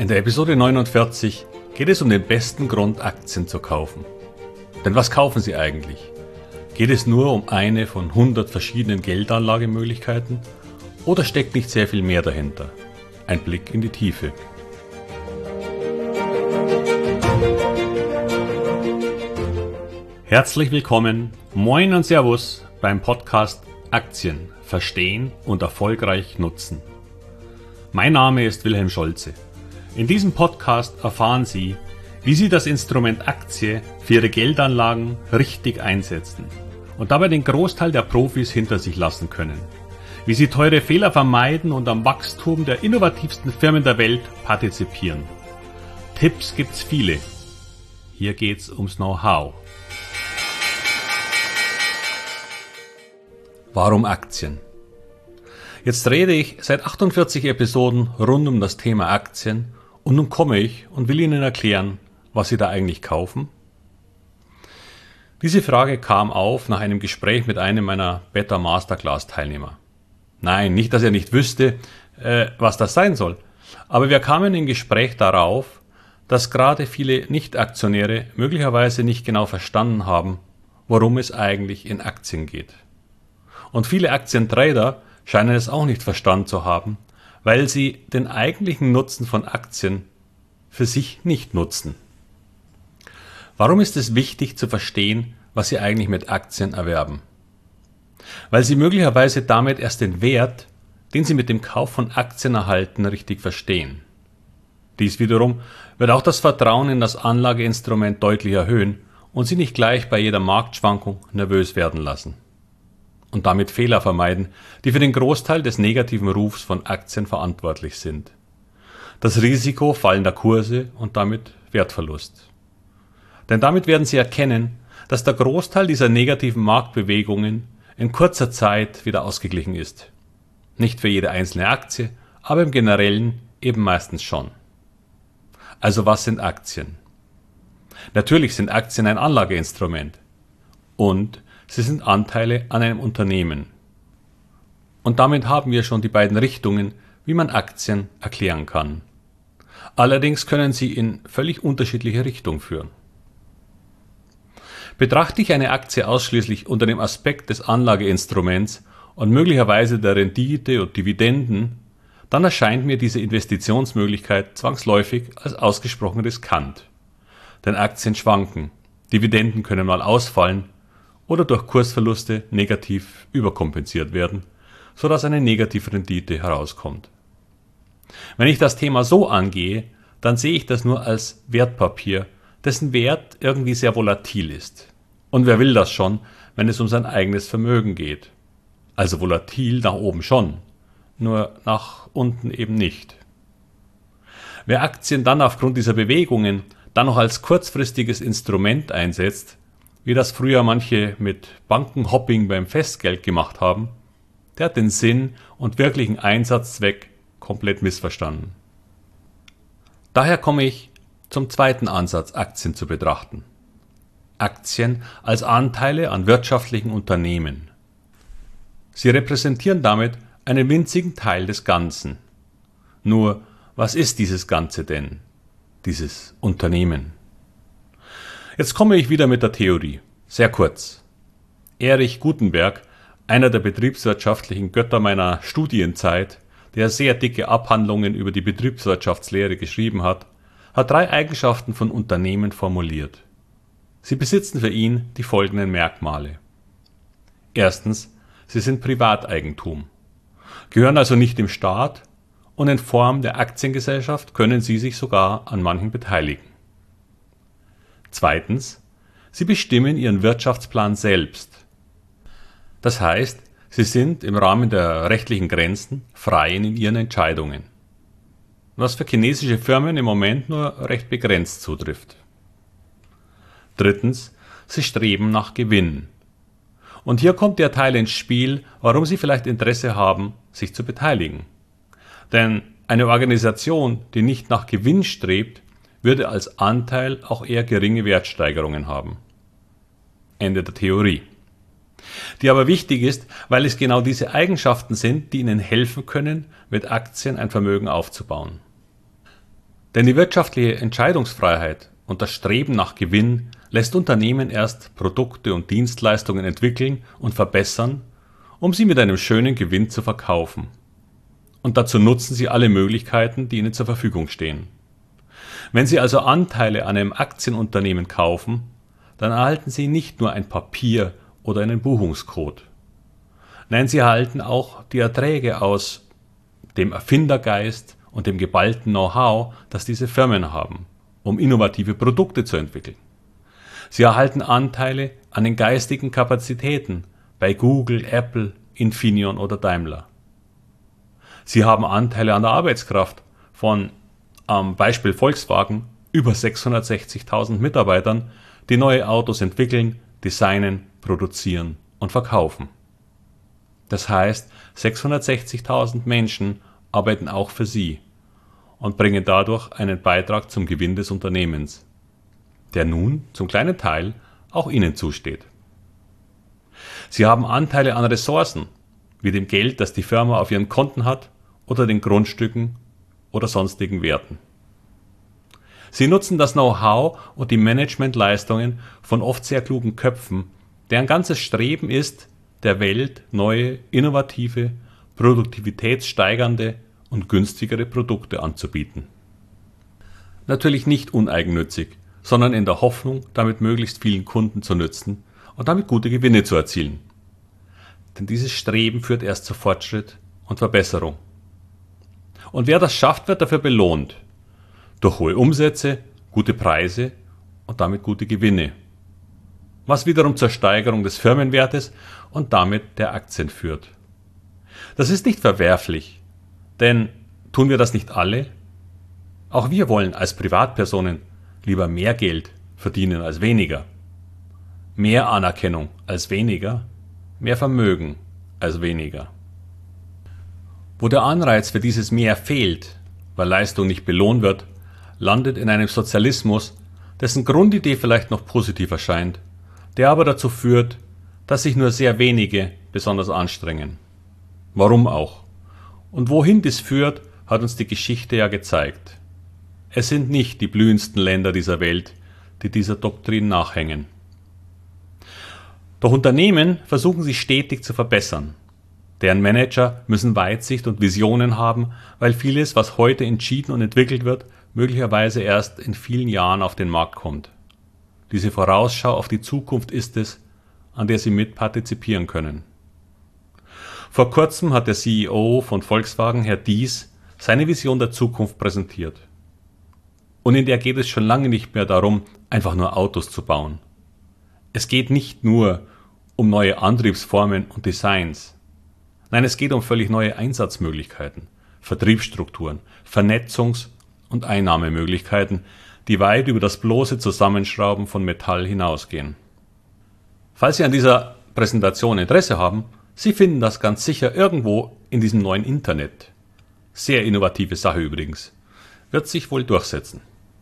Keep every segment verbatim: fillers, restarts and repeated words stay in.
In der Episode neunundvierzig geht es um den besten Grund, Aktien zu kaufen. Denn was kaufen Sie eigentlich? Geht es nur um eine von hundert verschiedenen Geldanlagemöglichkeiten oder steckt nicht sehr viel mehr dahinter? Ein Blick in die Tiefe. Herzlich willkommen, moin und Servus beim Podcast Aktien verstehen und erfolgreich nutzen. Mein Name ist Wilhelm Scholze. In diesem Podcast erfahren Sie, wie Sie das Instrument Aktie für Ihre Geldanlagen richtig einsetzen und dabei den Großteil der Profis hinter sich lassen können. Wie Sie teure Fehler vermeiden und am Wachstum der innovativsten Firmen der Welt partizipieren. Tipps gibt's viele. Hier geht's ums Know-how. Warum Aktien? Jetzt rede ich seit achtundvierzig Episoden rund um das Thema Aktien und nun komme ich und will Ihnen erklären, was Sie da eigentlich kaufen. Diese Frage kam auf nach einem Gespräch mit einem meiner Beta Masterclass Teilnehmer. Nein, nicht, dass er nicht wüsste, äh, was das sein soll, aber wir kamen im Gespräch darauf, dass gerade viele Nicht-Aktionäre möglicherweise nicht genau verstanden haben, worum es eigentlich in Aktien geht. Und viele Aktientrader scheinen es auch nicht verstanden zu haben, weil sie den eigentlichen Nutzen von Aktien für sich nicht nutzen. Warum ist es wichtig zu verstehen, was Sie eigentlich mit Aktien erwerben? Weil Sie möglicherweise damit erst den Wert, den Sie mit dem Kauf von Aktien erhalten, richtig verstehen. Dies wiederum wird auch das Vertrauen in das Anlageinstrument deutlich erhöhen und Sie nicht gleich bei jeder Marktschwankung nervös werden lassen. Und damit Fehler vermeiden, die für den Großteil des negativen Rufs von Aktien verantwortlich sind. Das Risiko fallender Kurse und damit Wertverlust. Denn damit werden Sie erkennen, dass der Großteil dieser negativen Marktbewegungen in kurzer Zeit wieder ausgeglichen ist. Nicht für jede einzelne Aktie, aber im Generellen eben meistens schon. Also was sind Aktien? Natürlich sind Aktien ein Anlageinstrument. Und sie sind Anteile an einem Unternehmen. Und damit haben wir schon die beiden Richtungen, wie man Aktien erklären kann. Allerdings können sie in völlig unterschiedliche Richtungen führen. Betrachte ich eine Aktie ausschließlich unter dem Aspekt des Anlageinstruments und möglicherweise der Rendite und Dividenden, dann erscheint mir diese Investitionsmöglichkeit zwangsläufig als ausgesprochen riskant. Denn Aktien schwanken, Dividenden können mal ausfallen oder durch Kursverluste negativ überkompensiert werden, sodass eine Negativrendite herauskommt. Wenn ich das Thema so angehe, dann sehe ich das nur als Wertpapier, dessen Wert irgendwie sehr volatil ist. Und wer will das schon, wenn es um sein eigenes Vermögen geht? Also volatil nach oben schon, nur nach unten eben nicht. Wer Aktien dann aufgrund dieser Bewegungen dann noch als kurzfristiges Instrument einsetzt, wie das früher manche mit Bankenhopping beim Festgeld gemacht haben, der hat den Sinn und wirklichen Einsatzzweck komplett missverstanden. Daher komme ich zum zweiten Ansatz, Aktien zu betrachten. Aktien als Anteile an wirtschaftlichen Unternehmen. Sie repräsentieren damit einen winzigen Teil des Ganzen. Nur, was ist dieses Ganze denn? Dieses Unternehmen? Jetzt komme ich wieder mit der Theorie. Sehr kurz. Erich Gutenberg, einer der betriebswirtschaftlichen Götter meiner Studienzeit, der sehr dicke Abhandlungen über die Betriebswirtschaftslehre geschrieben hat, hat drei Eigenschaften von Unternehmen formuliert. Sie besitzen für ihn die folgenden Merkmale. Erstens, sie sind Privateigentum, gehören also nicht dem Staat und in Form der Aktiengesellschaft können sie sich sogar an manchen beteiligen. Zweitens, sie bestimmen ihren Wirtschaftsplan selbst. Das heißt, sie sind im Rahmen der rechtlichen Grenzen frei in ihren Entscheidungen. Was für chinesische Firmen im Moment nur recht begrenzt zutrifft. Drittens, sie streben nach Gewinn. Und hier kommt der Teil ins Spiel, warum sie vielleicht Interesse haben, sich zu beteiligen. Denn eine Organisation, die nicht nach Gewinn strebt, würde als Anteil auch eher geringe Wertsteigerungen haben. Ende der Theorie. Die aber wichtig ist, weil es genau diese Eigenschaften sind, die Ihnen helfen können, mit Aktien ein Vermögen aufzubauen. Denn die wirtschaftliche Entscheidungsfreiheit und das Streben nach Gewinn lässt Unternehmen erst Produkte und Dienstleistungen entwickeln und verbessern, um sie mit einem schönen Gewinn zu verkaufen. Und dazu nutzen sie alle Möglichkeiten, die ihnen zur Verfügung stehen. Wenn Sie also Anteile an einem Aktienunternehmen kaufen, dann erhalten Sie nicht nur ein Papier oder einen Buchungscode. Nein, Sie erhalten auch die Erträge aus dem Erfindergeist und dem geballten Know-how, das diese Firmen haben, um innovative Produkte zu entwickeln. Sie erhalten Anteile an den geistigen Kapazitäten bei Google, Apple, Infineon oder Daimler. Sie haben Anteile an der Arbeitskraft von, am Beispiel Volkswagen, über sechshundertsechzigtausend Mitarbeitern, die neue Autos entwickeln, designen, produzieren und verkaufen. Das heißt, sechshundertsechzigtausend Menschen arbeiten auch für Sie und bringen dadurch einen Beitrag zum Gewinn des Unternehmens, der nun zum kleinen Teil auch Ihnen zusteht. Sie haben Anteile an Ressourcen, wie dem Geld, das die Firma auf ihren Konten hat, oder den Grundstücken oder sonstigen Werten. Sie nutzen das Know-how und die Managementleistungen von oft sehr klugen Köpfen, deren ganzes Streben ist, der Welt neue, innovative, produktivitätssteigernde und günstigere Produkte anzubieten. Natürlich nicht uneigennützig, sondern in der Hoffnung, damit möglichst vielen Kunden zu nützen und damit gute Gewinne zu erzielen. Denn dieses Streben führt erst zu Fortschritt und Verbesserung. Und wer das schafft, wird dafür belohnt. Durch hohe Umsätze, gute Preise und damit gute Gewinne. Was wiederum zur Steigerung des Firmenwertes und damit der Aktien führt. Das ist nicht verwerflich, denn tun wir das nicht alle? Auch wir wollen als Privatpersonen lieber mehr Geld verdienen als weniger. Mehr Anerkennung als weniger, mehr Vermögen als weniger. Wo der Anreiz für dieses Mehr fehlt, weil Leistung nicht belohnt wird, landet in einem Sozialismus, dessen Grundidee vielleicht noch positiv erscheint, der aber dazu führt, dass sich nur sehr wenige besonders anstrengen. Warum auch? Und wohin dies führt, hat uns die Geschichte ja gezeigt. Es sind nicht die blühendsten Länder dieser Welt, die dieser Doktrin nachhängen. Doch Unternehmen versuchen sich stetig zu verbessern. Deren Manager müssen Weitsicht und Visionen haben, weil vieles, was heute entschieden und entwickelt wird, möglicherweise erst in vielen Jahren auf den Markt kommt. Diese Vorausschau auf die Zukunft ist es, an der Sie mitpartizipieren können. Vor kurzem hat der C E O von Volkswagen, Herr Diess, seine Vision der Zukunft präsentiert. Und in der geht es schon lange nicht mehr darum, einfach nur Autos zu bauen. Es geht nicht nur um neue Antriebsformen und Designs. Nein, es geht um völlig neue Einsatzmöglichkeiten, Vertriebsstrukturen, Vernetzungs- und Einnahmemöglichkeiten, die weit über das bloße Zusammenschrauben von Metall hinausgehen. Falls Sie an dieser Präsentation Interesse haben, Sie finden das ganz sicher irgendwo in diesem neuen Internet. Sehr innovative Sache übrigens. Wird sich wohl durchsetzen.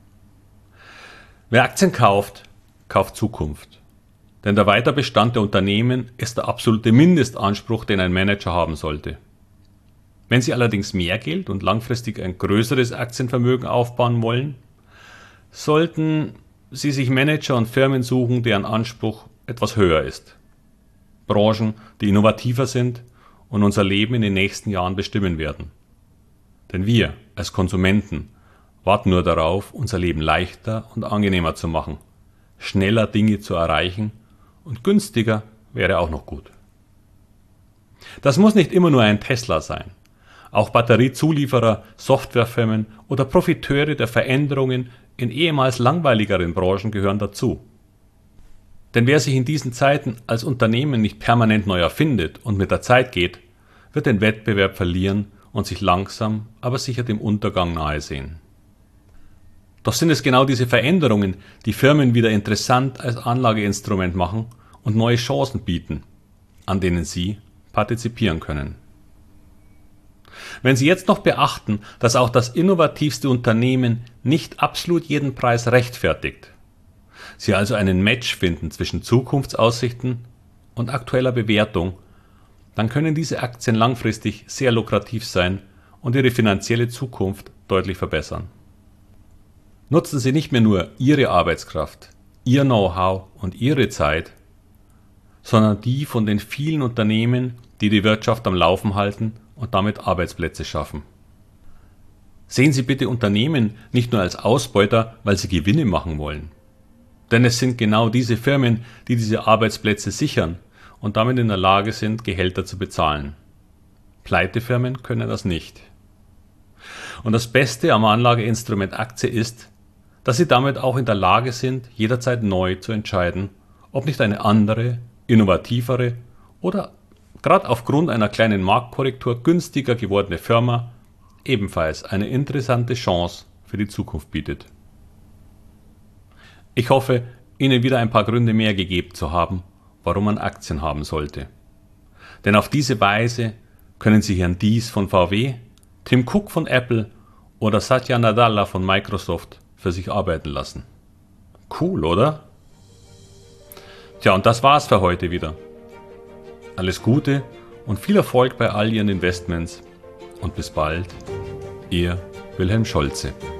Wer Aktien kauft, kauft Zukunft. Denn der Weiterbestand der Unternehmen ist der absolute Mindestanspruch, den ein Manager haben sollte. Wenn Sie allerdings mehr Geld und langfristig ein größeres Aktienvermögen aufbauen wollen, sollten Sie sich Manager und Firmen suchen, deren Anspruch etwas höher ist. Branchen, die innovativer sind und unser Leben in den nächsten Jahren bestimmen werden. Denn wir als Konsumenten warten nur darauf, unser Leben leichter und angenehmer zu machen, schneller Dinge zu erreichen, und günstiger wäre auch noch gut. Das muss nicht immer nur ein Tesla sein. Auch Batteriezulieferer, Softwarefirmen oder Profiteure der Veränderungen in ehemals langweiligeren Branchen gehören dazu. Denn wer sich in diesen Zeiten als Unternehmen nicht permanent neu erfindet und mit der Zeit geht, wird den Wettbewerb verlieren und sich langsam, aber sicher dem Untergang nahe sehen. Doch sind es genau diese Veränderungen, die Firmen wieder interessant als Anlageinstrument machen und neue Chancen bieten, an denen Sie partizipieren können. Wenn Sie jetzt noch beachten, dass auch das innovativste Unternehmen nicht absolut jeden Preis rechtfertigt, Sie also einen Match finden zwischen Zukunftsaussichten und aktueller Bewertung, dann können diese Aktien langfristig sehr lukrativ sein und Ihre finanzielle Zukunft deutlich verbessern. Nutzen Sie nicht mehr nur Ihre Arbeitskraft, Ihr Know-how und Ihre Zeit, sondern die von den vielen Unternehmen, die die Wirtschaft am Laufen halten und damit Arbeitsplätze schaffen. Sehen Sie bitte Unternehmen nicht nur als Ausbeuter, weil sie Gewinne machen wollen. Denn es sind genau diese Firmen, die diese Arbeitsplätze sichern und damit in der Lage sind, Gehälter zu bezahlen. Pleitefirmen können das nicht. Und das Beste am Anlageinstrument Aktie ist, dass Sie damit auch in der Lage sind, jederzeit neu zu entscheiden, ob nicht eine andere, innovativere oder gerade aufgrund einer kleinen Marktkorrektur günstiger gewordene Firma ebenfalls eine interessante Chance für die Zukunft bietet. Ich hoffe, Ihnen wieder ein paar Gründe mehr gegeben zu haben, warum man Aktien haben sollte. Denn auf diese Weise können Sie Herrn Diess von V W, Tim Cook von Apple oder Satya Nadella von Microsoft für sich arbeiten lassen. Cool, oder? Tja, und das war's für heute wieder. Alles Gute und viel Erfolg bei all Ihren Investments und bis bald, Ihr Wilhelm Scholze.